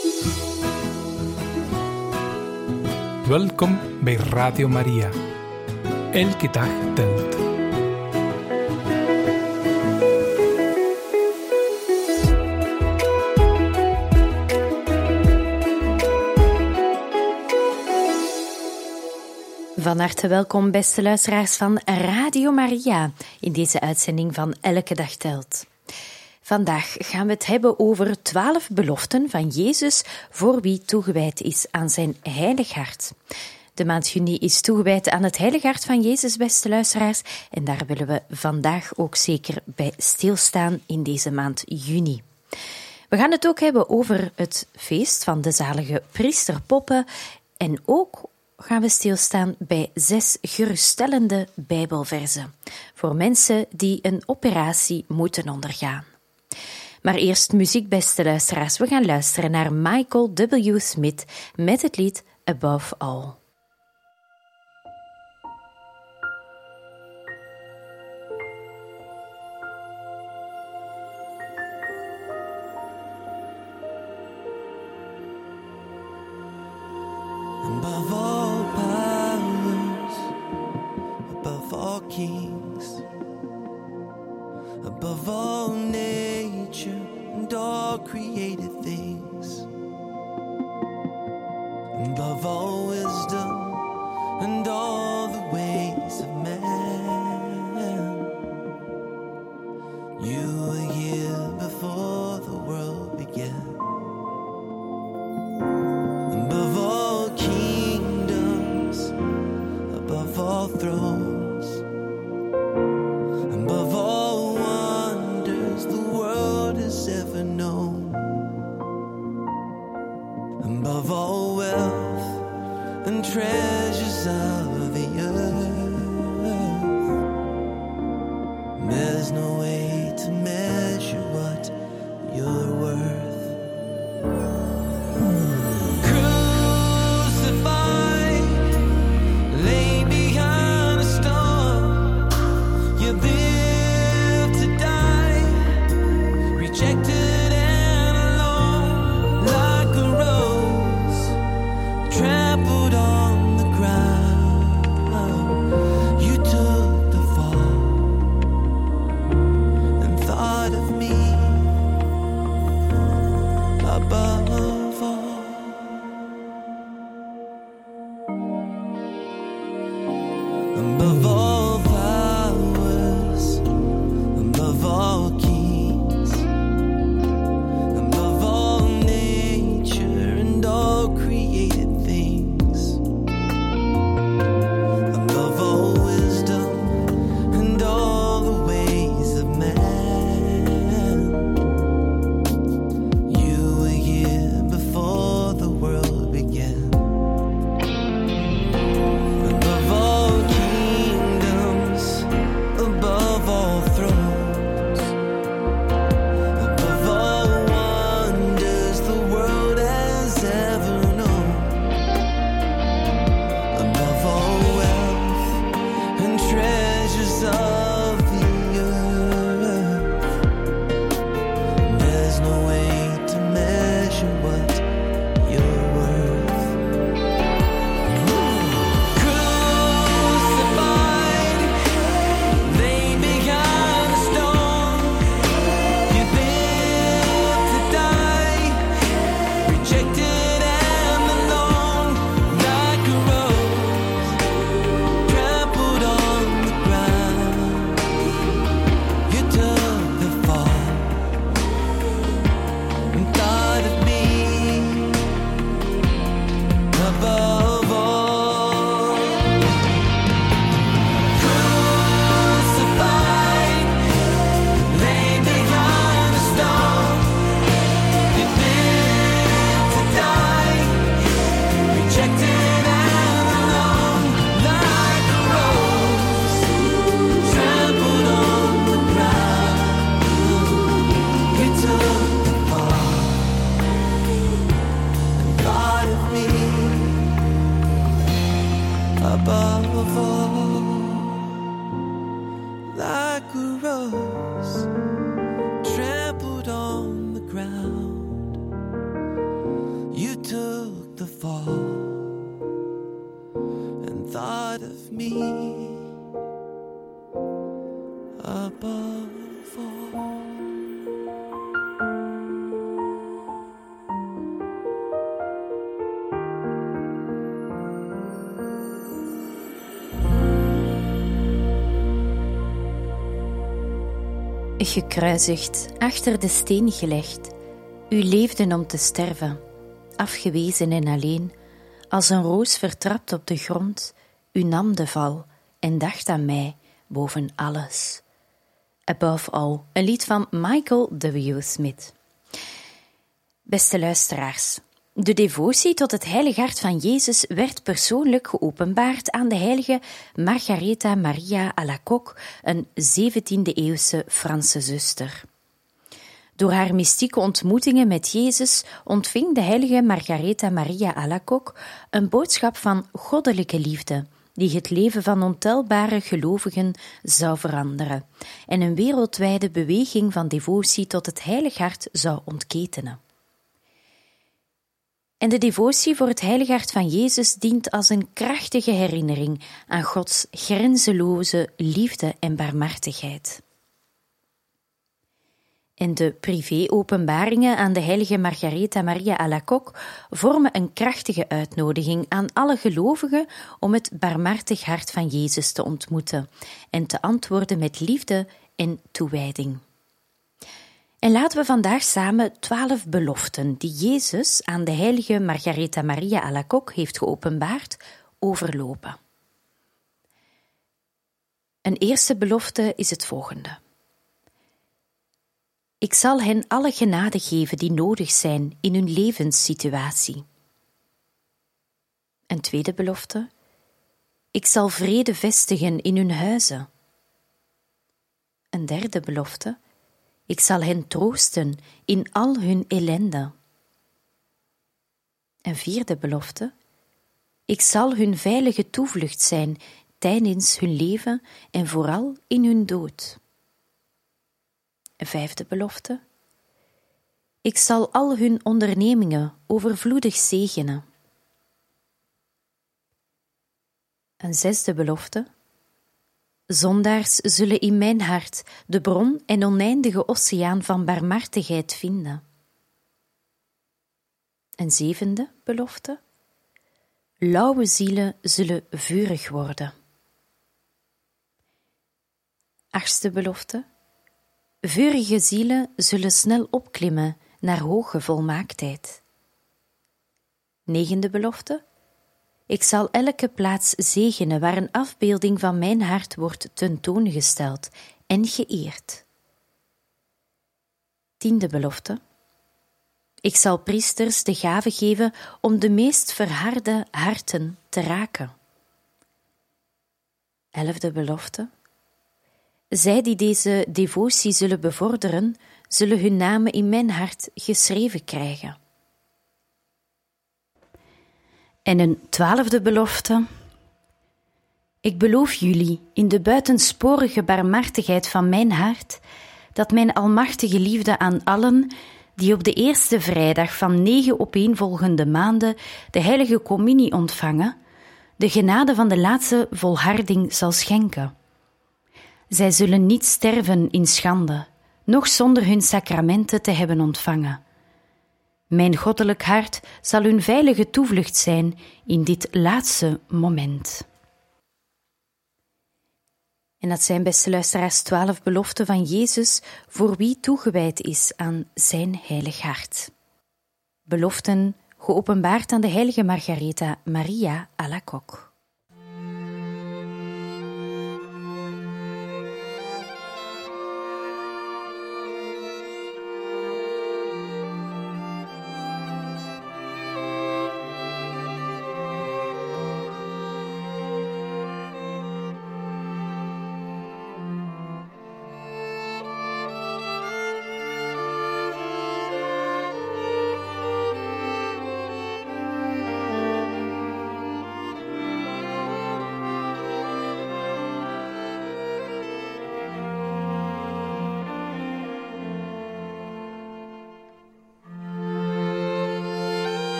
Welkom bij Radio Maria. Elke dag telt. Van harte welkom, beste luisteraars van Radio Maria, in deze uitzending van Elke dag telt. Vandaag gaan we het hebben over 12 beloften van Jezus voor wie toegewijd is aan zijn heilig hart. De maand juni is toegewijd aan het heilig hart van Jezus, beste luisteraars, en daar willen we vandaag ook zeker bij stilstaan in deze maand juni. We gaan het ook hebben over het feest van de zalige priesterpoppen en ook gaan we stilstaan bij 6 geruststellende Bijbelverzen voor mensen die een operatie moeten ondergaan. Maar eerst muziek, beste luisteraars. We gaan luisteren naar Michael W. Smith met het lied Above All. Above all powers, above all kings, above all nature and all created things, above all wisdom and all the ways of man. You were here before the world began. Above all kingdoms, above all thrones, above all wonders the world has ever known, above all wealth and treasures of the earth, there's no way to measure what you're worth. Above all powers, above all kings, above all nature and all created things, above all wisdom and all the ways of man. You were here before the world began. Above all above all thrones, above all wonders the world has ever known, above all wealth and treasures of the earth, there's no way to measure what you're worth. Above all, like a rose trampled on the ground, inside of me above all. Gekruisigd, achter de steen gelegd, u leefden om te sterven, afgewezen en alleen, als een roos vertrapt op de grond, u nam de val en dacht aan mij boven alles. Above All, een lied van Michael W. Smith. Beste luisteraars, de devotie tot het heilige hart van Jezus werd persoonlijk geopenbaard aan de heilige Margaretha Maria Alacoque, een 17e-eeuwse Franse zuster. Door haar mystieke ontmoetingen met Jezus ontving de heilige Margaretha Maria Alacoque een boodschap van goddelijke liefde, die het leven van ontelbare gelovigen zou veranderen en een wereldwijde beweging van devotie tot het heilig hart zou ontketenen. En de devotie voor het heilige hart van Jezus dient als een krachtige herinnering aan Gods grenzeloze liefde en barmhartigheid. En de privé-openbaringen aan de heilige Margaretha Maria Alacoque vormen een krachtige uitnodiging aan alle gelovigen om het barmhartig hart van Jezus te ontmoeten en te antwoorden met liefde en toewijding. En laten we vandaag samen 12 beloften die Jezus aan de heilige Margaretha Maria Alacoque heeft geopenbaard, overlopen. Een eerste belofte is het volgende. Ik zal hen alle genade geven die nodig zijn in hun levenssituatie. Een tweede belofte. Ik zal vrede vestigen in hun huizen. Een derde belofte. Ik zal hen troosten in al hun ellende. Een vierde belofte. Ik zal hun veilige toevlucht zijn tijdens hun leven en vooral in hun dood. Een vijfde belofte. Ik zal al hun ondernemingen overvloedig zegenen. Een zesde belofte. Zondaars zullen in mijn hart de bron en oneindige oceaan van barmhartigheid vinden. Een zevende belofte. Lauwe zielen zullen vurig worden. Achtste belofte. Vurige zielen zullen snel opklimmen naar hoge volmaaktheid. Negende belofte. Ik zal elke plaats zegenen waar een afbeelding van mijn hart wordt tentoongesteld en geëerd. Tiende belofte. Ik zal priesters de gave geven om de meest verharde harten te raken. Elfde belofte. Zij die deze devotie zullen bevorderen, zullen hun namen in mijn hart geschreven krijgen. En een 12e belofte. Ik beloof jullie in de buitensporige barmhartigheid van mijn hart, dat mijn almachtige liefde aan allen die op de eerste vrijdag van 9 opeenvolgende maanden de heilige communie ontvangen, de genade van de laatste volharding zal schenken. Zij zullen niet sterven in schande, noch zonder hun sacramenten te hebben ontvangen. Mijn goddelijk hart zal hun veilige toevlucht zijn in dit laatste moment. En dat zijn, beste luisteraars, 12 beloften van Jezus voor wie toegewijd is aan zijn heilig hart. Beloften geopenbaard aan de heilige Margaretha Maria Alacoque.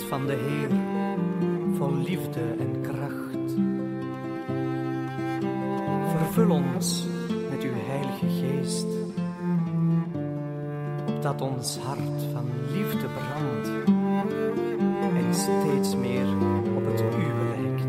van de Heer, vol liefde en kracht. Vervul ons met uw Heilige Geest, opdat ons hart van liefde brandt en steeds meer op het uwe lijkt.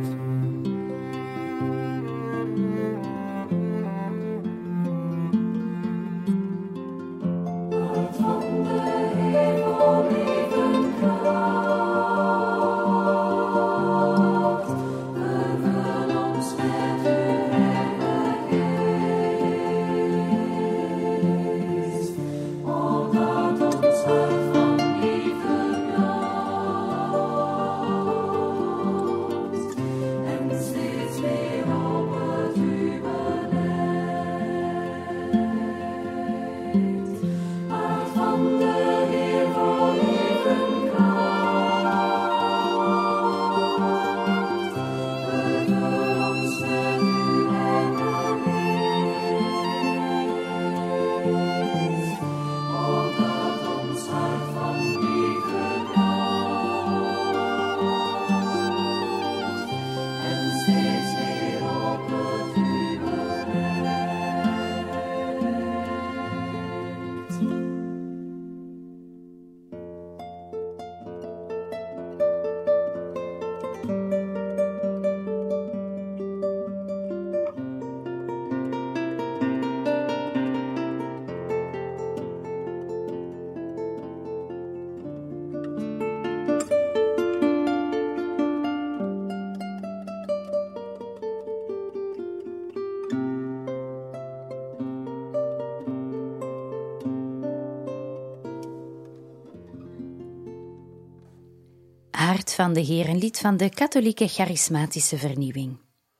Hart van de Heer, een lied van de katholieke charismatische vernieuwing.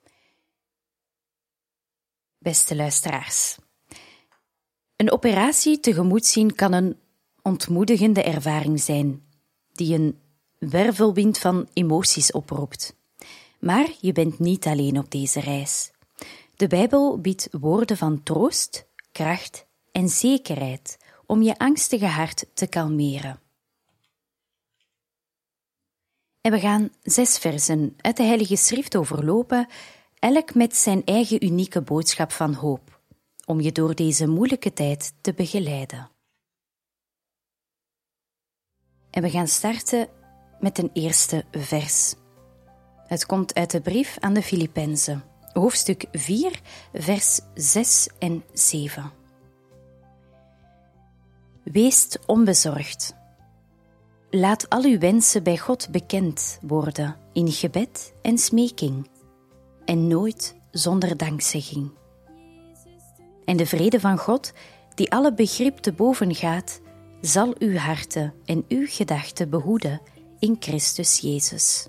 Beste luisteraars, een operatie tegemoet zien kan een ontmoedigende ervaring zijn, die een wervelwind van emoties oproept. Maar je bent niet alleen op deze reis. De Bijbel biedt woorden van troost, kracht en zekerheid om je angstige hart te kalmeren. En we gaan 6 versen uit de Heilige Schrift overlopen, elk met zijn eigen unieke boodschap van hoop, om je door deze moeilijke tijd te begeleiden. En we gaan starten met een eerste vers. Het komt uit de brief aan de Filippenzen, hoofdstuk 4, vers 6 en 7. Wees onbezorgd. Laat al uw wensen bij God bekend worden in gebed en smeking, en nooit zonder dankzegging. En de vrede van God, die alle begrip te boven gaat, zal uw harten en uw gedachten behoeden in Christus Jezus.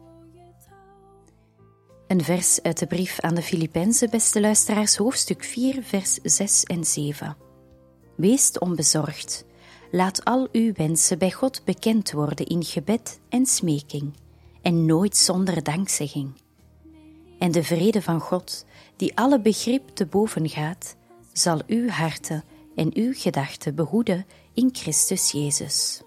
Een vers uit de brief aan de Filippenzen, beste luisteraars, hoofdstuk 4, vers 6 en 7. Wees onbezorgd. Laat al uw wensen bij God bekend worden in gebed en smeking, en nooit zonder dankzegging. En de vrede van God, die alle begrip te boven gaat, zal uw harten en uw gedachten behoeden in Christus Jezus.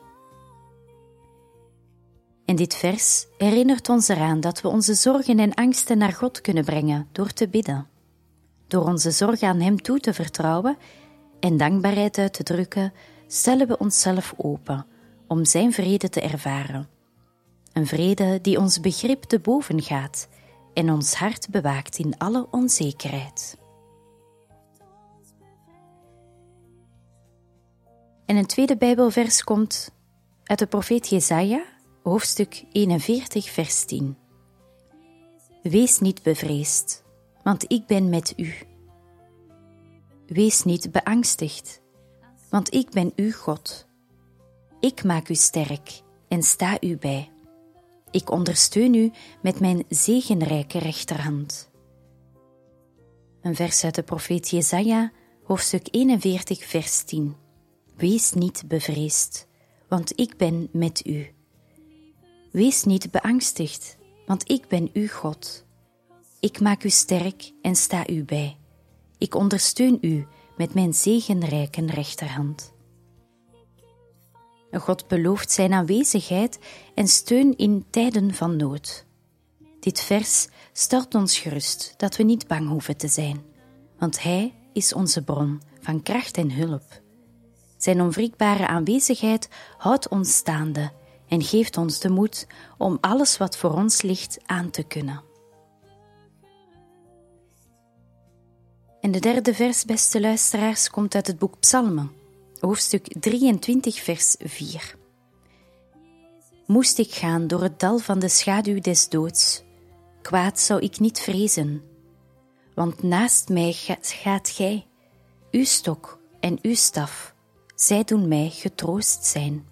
En dit vers herinnert ons eraan dat we onze zorgen en angsten naar God kunnen brengen door te bidden. Door onze zorgen aan Hem toe te vertrouwen en dankbaarheid uit te drukken, stellen we onszelf open om Zijn vrede te ervaren. Een vrede die ons begrip te boven gaat en ons hart bewaakt in alle onzekerheid. En een tweede Bijbelvers komt uit de profeet Jesaja, hoofdstuk 41, vers 10. Wees niet bevreesd, want ik ben met u. Wees niet beangstigd, want ik ben uw God. Ik maak u sterk en sta u bij. Ik ondersteun u met mijn zegenrijke rechterhand. Een vers uit de profeet Jesaja, hoofdstuk 41, vers 10. Wees niet bevreesd, want ik ben met u. Wees niet beangstigd, want ik ben uw God. Ik maak u sterk en sta u bij. Ik ondersteun u met mijn zegenrijke rechterhand. God belooft zijn aanwezigheid en steun in tijden van nood. Dit vers stelt ons gerust dat we niet bang hoeven te zijn, want Hij is onze bron van kracht en hulp. Zijn onwrikbare aanwezigheid houdt ons staande en geeft ons de moed om alles wat voor ons ligt aan te kunnen. En de derde vers, beste luisteraars, komt uit het boek Psalmen, hoofdstuk 23, vers 4. Moest ik gaan door het dal van de schaduw des doods, kwaad zou ik niet vrezen, want naast mij gaat gij, uw stok en uw staf, zij doen mij getroost zijn.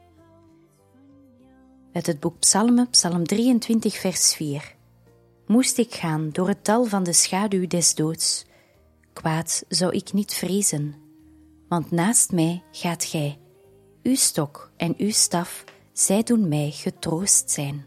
Uit het boek Psalmen, Psalm 23, vers 4. Moest ik gaan door het dal van de schaduw des doods, kwaad zou ik niet vrezen, want naast mij gaat gij, uw stok en uw staf, zij doen mij getroost zijn.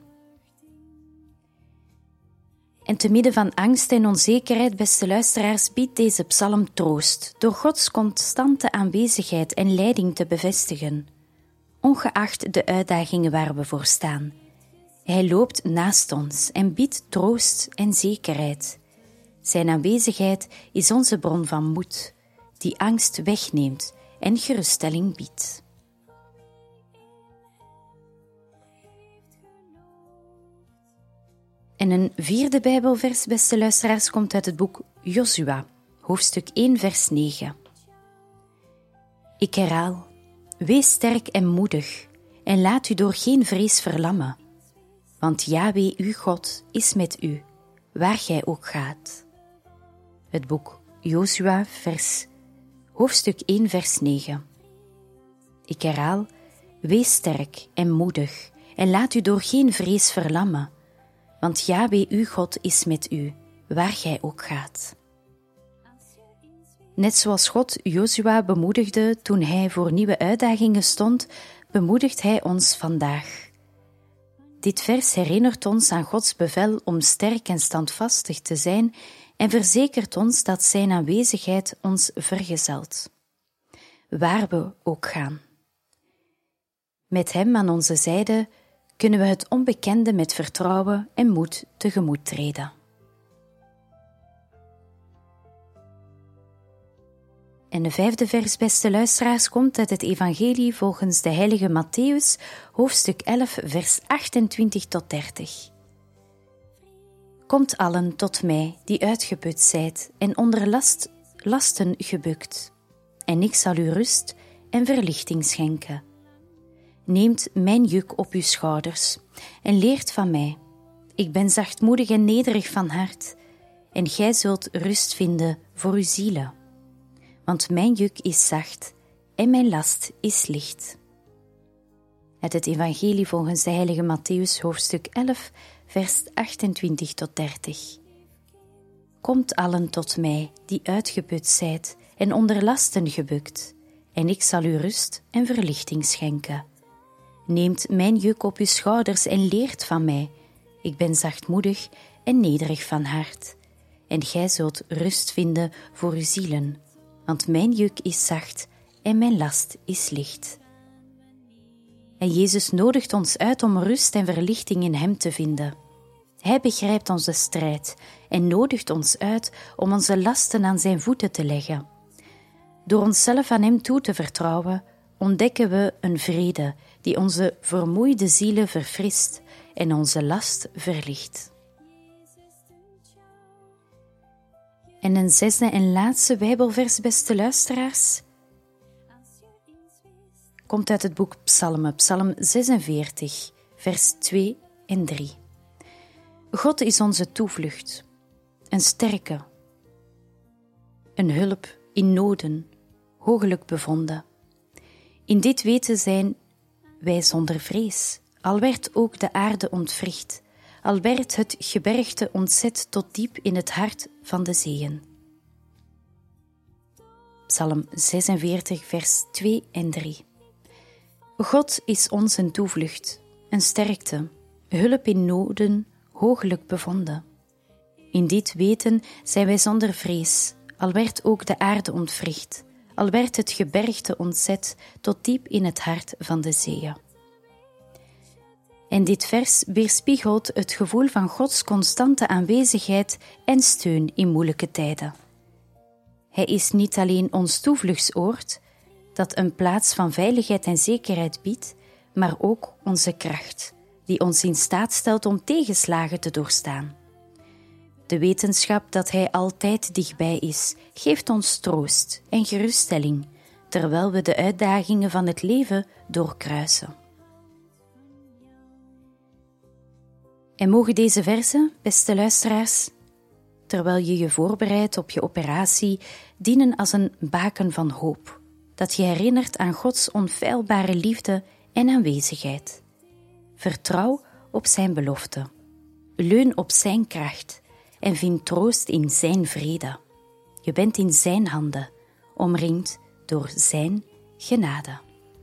En te midden van angst en onzekerheid, beste luisteraars, biedt deze psalm troost, door Gods constante aanwezigheid en leiding te bevestigen, ongeacht de uitdagingen waar we voor staan. Hij loopt naast ons en biedt troost en zekerheid. Zijn aanwezigheid is onze bron van moed, die angst wegneemt en geruststelling biedt. En een vierde Bijbelvers, beste luisteraars, komt uit het boek Josua, hoofdstuk 1, vers 9. Ik herhaal, wees sterk en moedig en laat u door geen vrees verlammen, want Yahweh uw God is met u, waar gij ook gaat. Het boek Josua, hoofdstuk 1, vers 9. Ik herhaal, wees sterk en moedig en laat u door geen vrees verlammen, want Yahweh uw God is met u, waar gij ook gaat. Net zoals God Josua bemoedigde toen hij voor nieuwe uitdagingen stond, bemoedigt hij ons vandaag. Dit vers herinnert ons aan Gods bevel om sterk en standvastig te zijn en verzekert ons dat zijn aanwezigheid ons vergezelt, waar we ook gaan. Met hem aan onze zijde kunnen we het onbekende met vertrouwen en moed tegemoet treden. En de vijfde vers, beste luisteraars, komt uit het evangelie volgens de heilige Mattheüs, hoofdstuk 11, vers 28 tot 30. Komt allen tot mij die uitgeput zijt en onder lasten gebukt, en ik zal u rust en verlichting schenken. Neemt mijn juk op uw schouders en leert van mij. Ik ben zachtmoedig en nederig van hart, en gij zult rust vinden voor uw zielen. Want mijn juk is zacht en mijn last is licht. Uit het evangelie volgens de heilige Mattheüs, hoofdstuk 11, vers 28 tot 30. Komt allen tot mij die uitgeput zijt en onder lasten gebukt, en ik zal u rust en verlichting schenken. Neemt mijn juk op uw schouders en leert van mij. Ik ben zachtmoedig en nederig van hart, en gij zult rust vinden voor uw zielen, want mijn juk is zacht en mijn last is licht. En Jezus nodigt ons uit om rust en verlichting in hem te vinden. Hij begrijpt onze strijd en nodigt ons uit om onze lasten aan zijn voeten te leggen. Door onszelf aan hem toe te vertrouwen, ontdekken we een vrede die onze vermoeide zielen verfrist en onze last verlicht. En een zesde en laatste Bijbelvers, beste luisteraars, komt uit het boek Psalmen, Psalm 46, vers 2 en 3. God is onze toevlucht, een sterke, een hulp in noden, hooglijk bevonden. In dit weten zijn wij zonder vrees, al werd ook de aarde ontwricht, al werd het gebergte ontzet tot diep in het hart van de zeeën. Psalm 46, vers 2 en 3. God is ons een toevlucht, een sterkte, hulp in noden, hooglijk bevonden. In dit weten zijn wij zonder vrees, al werd ook de aarde ontwricht, al werd het gebergte ontzet tot diep in het hart van de zeeën. En dit vers weerspiegelt het gevoel van Gods constante aanwezigheid en steun in moeilijke tijden. Hij is niet alleen ons toevluchtsoord, dat een plaats van veiligheid en zekerheid biedt, maar ook onze kracht, die ons in staat stelt om tegenslagen te doorstaan. De wetenschap dat Hij altijd dichtbij is, geeft ons troost en geruststelling, terwijl we de uitdagingen van het leven doorkruisen. En mogen deze verzen, beste luisteraars, terwijl je je voorbereidt op je operatie, dienen als een baken van hoop, dat je herinnert aan Gods onfeilbare liefde en aanwezigheid. Vertrouw op zijn belofte, leun op zijn kracht en vind troost in zijn vrede. Je bent in zijn handen, omringd door zijn genade.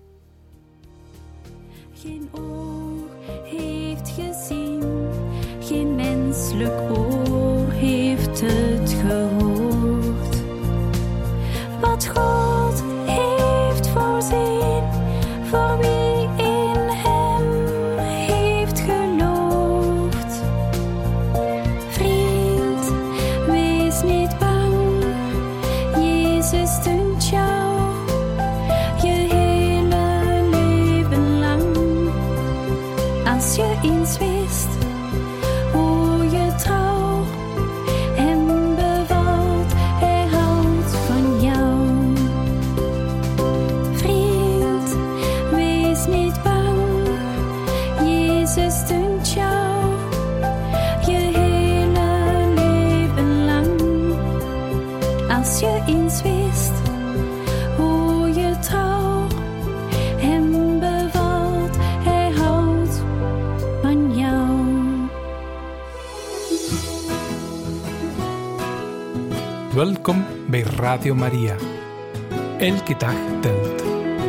Geen oog heeft gezien, geen menselijk oor heeft het gehoord. Wat God heeft voorzien, voor wie in hem heeft geloofd. Vriend, wees niet bang, Jezus steunt jou, je hele leven lang. Als je eens wist hoe je trouw hem bevalt, hij houdt van jou. Vriend, wees niet bang, Jezus steunt jou, je hele leven lang. Als je eens wist hoe je trouw hem bevalt, hij houdt van jou. Welkom bij Radio Maria. Elke dag telt.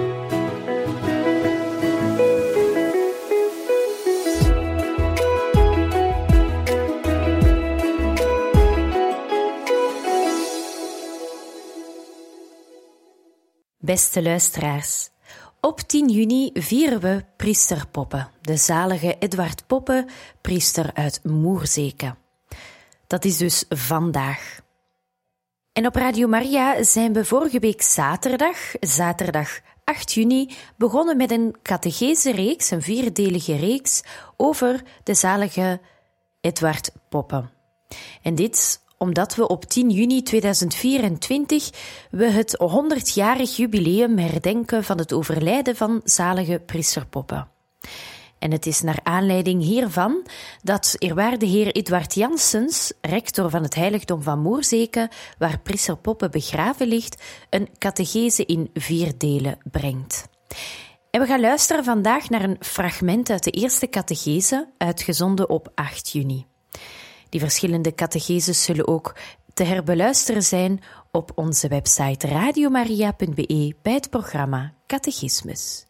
Beste luisteraars, op 10 juni vieren we priester Poppe, de zalige Edward Poppe, priester uit Moerzeke. Dat is dus vandaag. En op Radio Maria zijn we vorige week zaterdag 8 juni, begonnen met een catechese-reeks, een 4-delige reeks, over de zalige Edward Poppe. En dit omdat we op 10 juni 2024 we het 100-jarig jubileum herdenken van het overlijden van zalige priester Poppe. En het is naar aanleiding hiervan dat eerwaarde heer Eduard Janssens, rector van het heiligdom van Moerzeke, waar priester Poppe begraven ligt, een catechese in 4 delen brengt. En we gaan luisteren vandaag naar een fragment uit de eerste catechese, uitgezonden op 8 juni. Die verschillende catecheses zullen ook te herbeluisteren zijn op onze website radiomaria.be bij het programma Catechismus.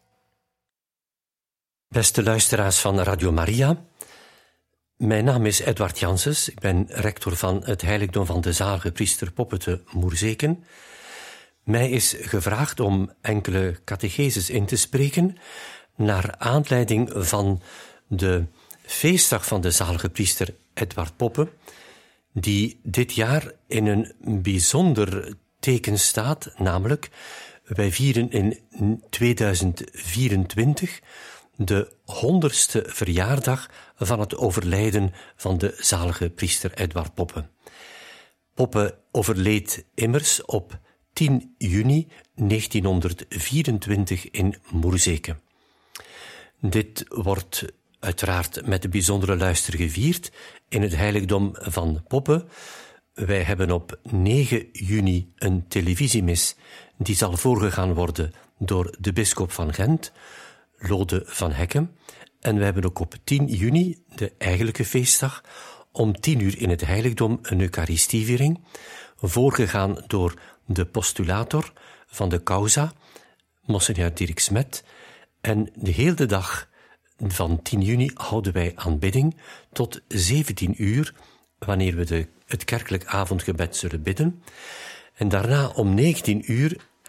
Beste luisteraars van Radio Maria, mijn naam is Edward Janssens. Ik ben rector van het heiligdom van de zalige priester Poppe te Moerzeken. Mij is gevraagd om enkele catecheses in te spreken naar aanleiding van de feestdag van de zalige priester Edward Poppe, die dit jaar in een bijzonder teken staat, namelijk wij vieren in 2024 de 100ste verjaardag van het overlijden van de zalige priester Edward Poppe. Poppe overleed immers op 10 juni 1924 in Moerzeke. Dit wordt uiteraard met de bijzondere luister gevierd in het heiligdom van Poppe. Wij hebben op 9 juni een televisiemis die zal voorgegaan worden door de bisschop van Gent, Lode van Hekken. En we hebben ook op 10 juni, de eigenlijke feestdag, om 10 uur in het heiligdom een Eucharistieviering, voorgegaan door de postulator van de causa, Monseigneur Dirk Smet. En de hele dag van 10 juni houden wij aanbidding tot 17 uur, wanneer we het kerkelijk avondgebed zullen bidden. En daarna om 19 uur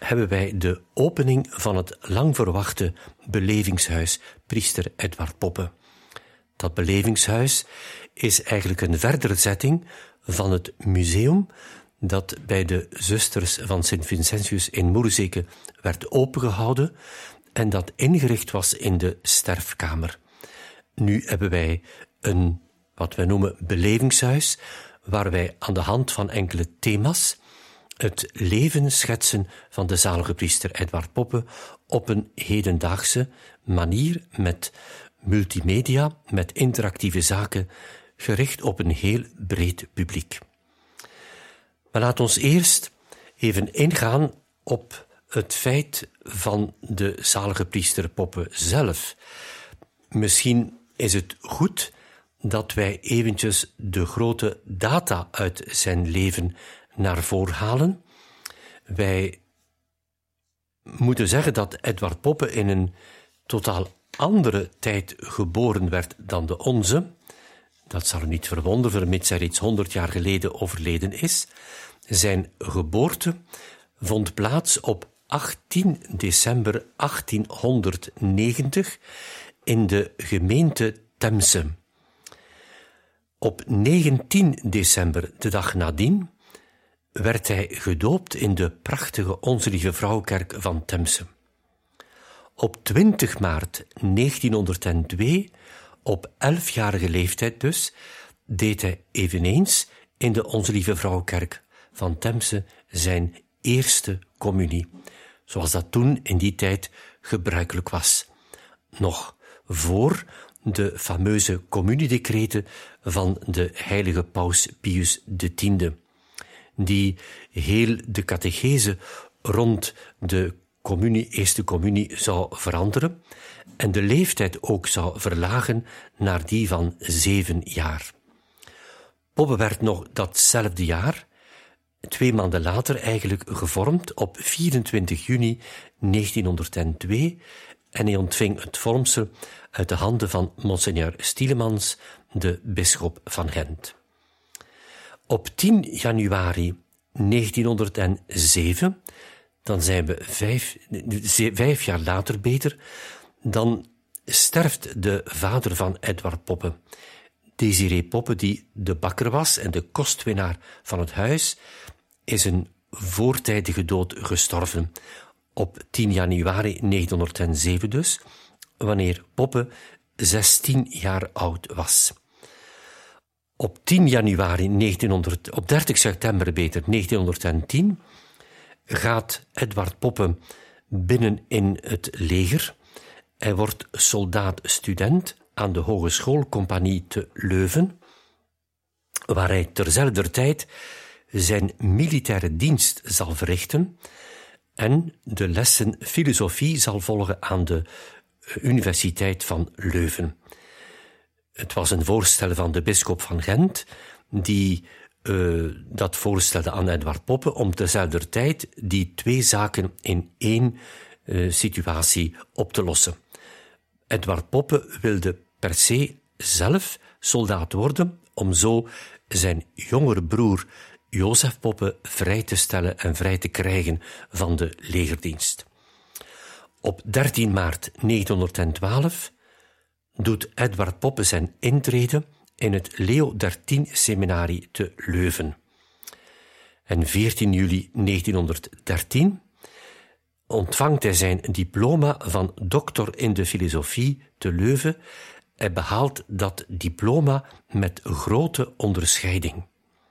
hebben wij de opening van het lang verwachte belevingshuis Priester Edward Poppe. Dat belevingshuis is eigenlijk een verdere zetting van het museum dat bij de zusters van Sint Vincentius in Moerzeke werd opengehouden en dat ingericht was in de sterfkamer. Nu hebben wij een, wat wij noemen, belevingshuis, waar wij aan de hand van enkele thema's het leven schetsen van de zalige priester Edward Poppe op een hedendaagse manier met multimedia, met interactieve zaken, gericht op een heel breed publiek. Maar laat ons eerst even ingaan op het feit van de zalige priester Poppe zelf. Misschien is het goed dat wij eventjes de grote data uit zijn leven naar voren halen. Wij moeten zeggen dat Edward Poppe in een totaal andere tijd geboren werd dan de onze. Dat zal u niet verwonderen, vermits hij reeds 100 jaar geleden overleden is. Zijn geboorte vond plaats op 18 december 1890 in de gemeente Temse. Op 19 december, de dag nadien, werd hij gedoopt in de prachtige Onze Lieve Vrouwkerk van Temse. Op 20 maart 1902, op 11-jarige leeftijd dus, deed hij eveneens in de Onze Lieve Vrouwkerk van Temse zijn eerste communie, zoals dat toen in die tijd gebruikelijk was. Nog voor de fameuze communiedecreten van de heilige paus Pius X, die heel de catechese rond de eerste communie zou veranderen en de leeftijd ook zou verlagen naar die van 7 jaar. Poppe werd nog datzelfde jaar, 2 maanden later eigenlijk, gevormd op 24 juni 1902 en hij ontving het vormsel uit de handen van Monseigneur Stielemans, de bisschop van Gent. Op 10 januari 1907, dan zijn we 5 jaar later beter, dan sterft de vader van Edward Poppe, Désiré Poppe, die de bakker was en de kostwinnaar van het huis, is een voortijdige dood gestorven. Op 10 januari 1907 dus, wanneer Poppe 16 jaar oud was. Op 10 januari op 30 september 1910 gaat Edward Poppe binnen in het leger. Hij wordt soldaat-student aan de Hogeschoolcompagnie te Leuven, waar hij terzelfder tijd zijn militaire dienst zal verrichten en de lessen filosofie zal volgen aan de Universiteit van Leuven. Het was een voorstel van de bisschop van Gent, die dat voorstelde aan Edward Poppe om terzelfder tijd die 2 zaken in 1 situatie op te lossen. Edward Poppe wilde per se zelf soldaat worden, om zo zijn jongere broer Jozef Poppe vrij te stellen en vrij te krijgen van de legerdienst. Op 13 maart 1912 doet Edward Poppe zijn intrede in het Leo XIII-seminarie te Leuven. En 14 juli 1913 ontvangt hij zijn diploma van doctor in de filosofie te Leuven. Hij behaalt dat diploma met grote onderscheiding.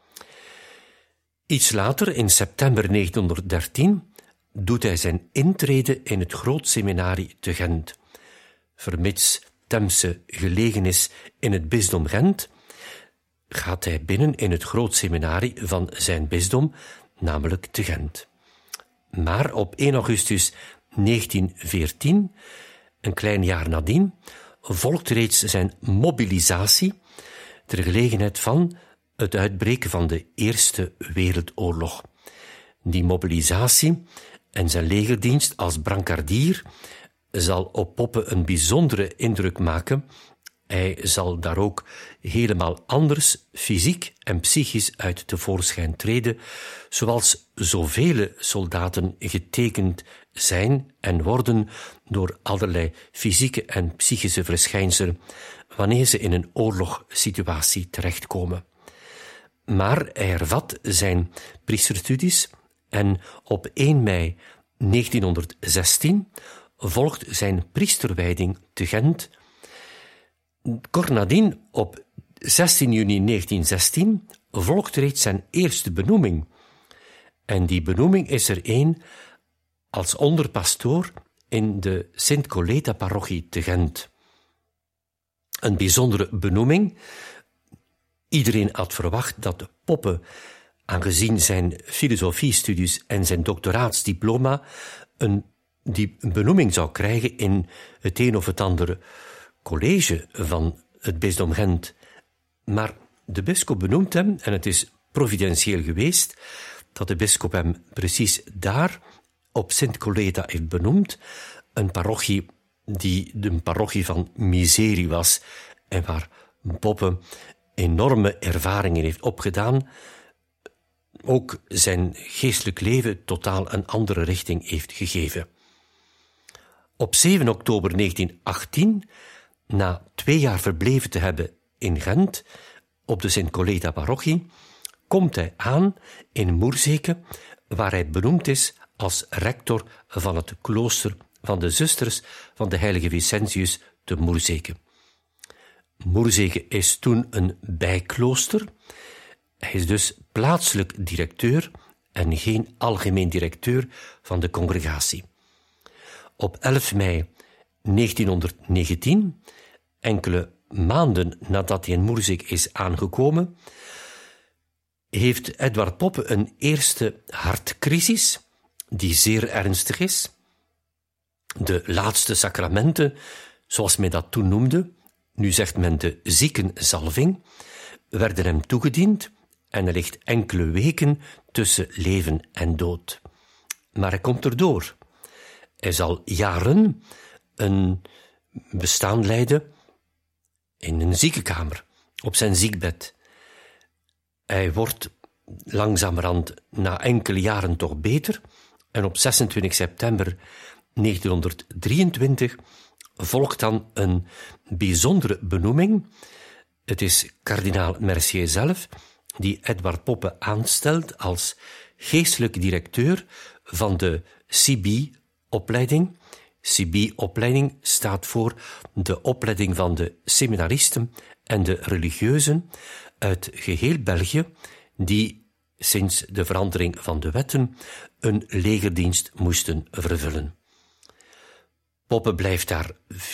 Iets later, in september 1913, doet hij zijn intrede in het Groot Seminarie te Gent. Vermits Temse gelegen is in het bisdom Gent, gaat hij binnen in het Groot Seminarie van zijn bisdom, namelijk te Gent. Maar op 1 augustus 1914, een klein jaar nadien, volgt reeds zijn mobilisatie ter gelegenheid van het uitbreken van de Eerste Wereldoorlog. Die mobilisatie en zijn legerdienst als brancardier zal op Poppe een bijzondere indruk maken Hij zal daar ook helemaal anders, fysiek en psychisch uit tevoorschijn treden, zoals zoveel soldaten getekend zijn en worden door allerlei fysieke en psychische verschijnselen wanneer ze in een oorlogssituatie terechtkomen. Maar hij hervat zijn priesterstudies en op 1 mei 1916 volgt zijn priesterwijding te Gent. Kort nadien, op 16 juni 1916, volgt reeds zijn eerste benoeming. En die benoeming is er één als onderpastoor in de Sint-Coleta-parochie te Gent. Een bijzondere benoeming. Iedereen had verwacht dat Poppe, aangezien zijn filosofiestudies en zijn doctoraatsdiploma, die benoeming zou krijgen in het een of het andere college van het bisdom Gent. Maar de bisschop benoemt hem, en het is providentieel geweest dat de bisschop hem precies daar op Sint-Coleta heeft benoemd, een parochie die een parochie van miserie was en waar Poppe enorme ervaringen heeft opgedaan, ook zijn geestelijk leven totaal een andere richting heeft gegeven. Op 7 oktober 1918, na 2 jaar verbleven te hebben in Gent, op de Sint-Coleta-parochie, komt hij aan in Moerzeke, waar hij benoemd is als rector van het klooster van de zusters van de heilige Vicentius te Moerzeke. Moerzeke is toen een bijklooster. Hij is dus plaatselijk directeur en geen algemeen directeur van de congregatie. Op 11 mei 1919, enkele maanden nadat hij in Moerzeke is aangekomen, heeft Edward Poppe een eerste hartcrisis die zeer ernstig is. De laatste sacramenten, zoals men dat toen noemde, nu zegt men de ziekenzalving, werden hem toegediend en hij ligt enkele weken tussen leven en dood. Maar hij komt erdoor. Hij zal jaren een bestaan leiden in een ziekenkamer, op zijn ziekbed. Hij wordt langzamerhand na enkele jaren toch beter en op 26 september 1923 volgt dan een bijzondere benoeming. Het is kardinaal Mercier zelf die Edward Poppe aanstelt als geestelijk directeur van de CB-opleiding. CB-opleiding staat voor de opleiding van de seminaristen en de religieuzen uit geheel België, die sinds de verandering van de wetten een legerdienst moesten vervullen. Poppe blijft daar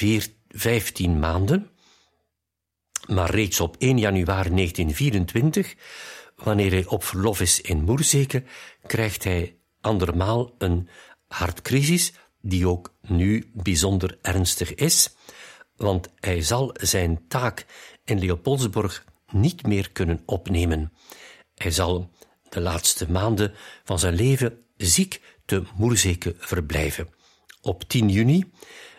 15 maanden, maar reeds op 1 januari 1924, wanneer hij op verlof is in Moerzeke, krijgt hij andermaal een hartcrisis, die ook nu bijzonder ernstig is, want hij zal zijn taak in Leopoldsborg niet meer kunnen opnemen. Hij zal de laatste maanden van zijn leven ziek te Moerzeke verblijven. Op 10 juni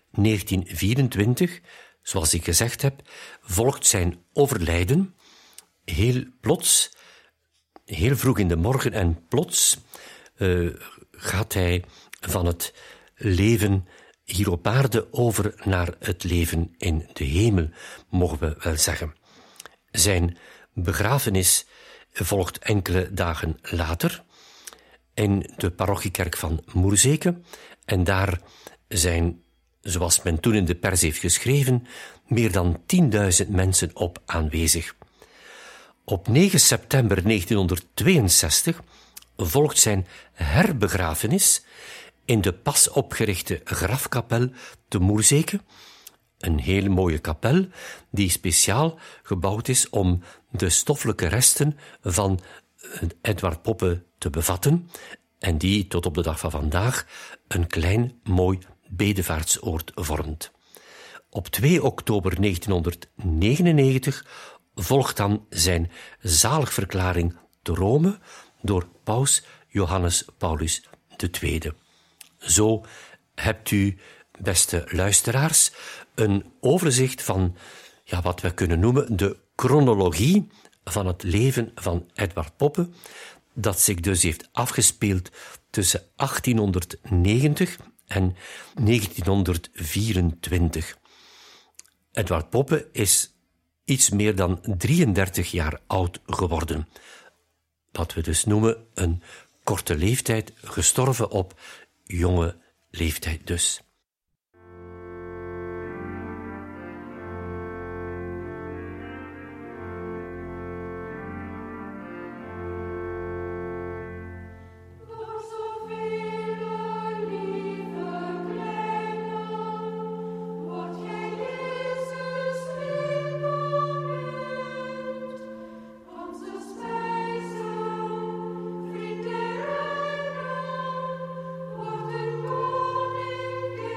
1924, zoals ik gezegd heb, volgt zijn overlijden heel plots, heel vroeg in de morgen en plots gaat hij van het leven hier op aarde over naar het leven in de hemel, mogen we wel zeggen. Zijn begrafenis volgt enkele dagen later in de parochiekerk van Moerzeke en daar zijn, zoals men toen in de pers heeft geschreven, meer dan 10.000 mensen op aanwezig. Op 9 september 1962 volgt zijn herbegrafenis in de pas opgerichte grafkapel te Moerzeke, een hele mooie kapel die speciaal gebouwd is om de stoffelijke resten van Edward Poppe te bevatten en die tot op de dag van vandaag een klein mooi bedevaartsoord vormt. Op 2 oktober 1999 volgt dan zijn zaligverklaring te Rome door paus Johannes Paulus II. Zo hebt u, beste luisteraars, een overzicht van wat we kunnen noemen de chronologie van het leven van Edward Poppe, dat zich dus heeft afgespeeld tussen 1890 en 1924. Edward Poppe is iets meer dan 33 jaar oud geworden. Wat we dus noemen een korte leeftijd, gestorven op jonge leeftijd dus. Koning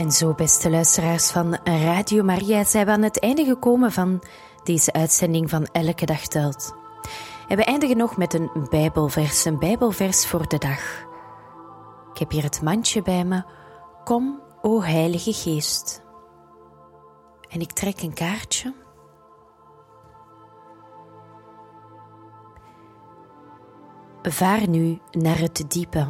En zo, beste luisteraars van Radio Maria, zijn we aan het einde gekomen van deze uitzending van Elke Dag Telt. En we eindigen nog met een Bijbelvers voor de dag. Ik heb hier het mandje bij me. Kom, o Heilige Geest. En ik trek een kaartje. Vaar nu naar het diepe.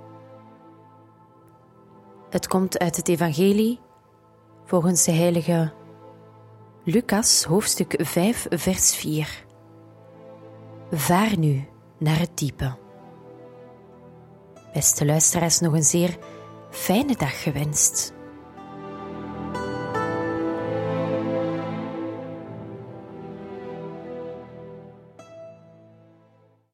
Het komt uit het Evangelie volgens de heilige Lucas, hoofdstuk 5, vers 4. Vaar nu naar het diepe. Beste luisteraars, nog een zeer fijne dag gewenst.